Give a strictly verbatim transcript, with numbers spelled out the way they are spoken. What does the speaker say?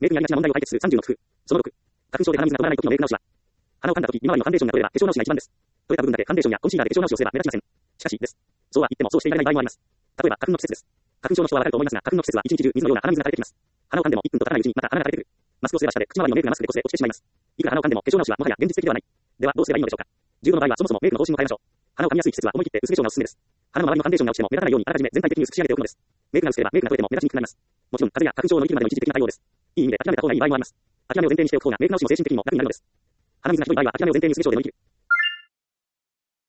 メイクにありがちな問題を解決するさんじゅうの工夫。そのろく。花粉症で鼻水が止まらない時のメイク直しは、鼻を噛んだ時、今までのファンデーションが取れば化粧直しが一番です。取れた部分だけファンデーションやコンシーラーで化粧直しをすれば目立ちません。しかし、です。そうは言ってもそうしていられない場合もあります。例えば、花粉の季節です。花粉症の人はわかると思いますが、花粉の季節は一日中水のような鼻水が垂れてきます。鼻を噛んでもいっぷんと経たないうちにまた鼻が垂れてくる。マスクをすれば下で口周りのメイクがマスクでこすれ落ちてしまいます。いくら鼻を噛んでも化粧直しはもはや現実的ではない。では、どうすればいいのでしょうか。じゅうごの場合はそもそもメイクの方針を変えましょう。鼻を噛みやすい季節は思い切って薄化粧がおすすめです。鼻の周りのファンデーションが落ちても目立たないようにあらかじめ全体的に薄く仕上げておくのです。メイクが薄ければメイクが取れても目立ちにくくなります。もちろん、風邪や花粉症を乗り切るまでの一時的な対応です。いい意味で諦めた方がいい場合もあります。諦めを前提にしておく方がメイク直しも精神的にも楽になるのです。鼻水がひどい場合は諦めを前提に薄化粧で乗り切る。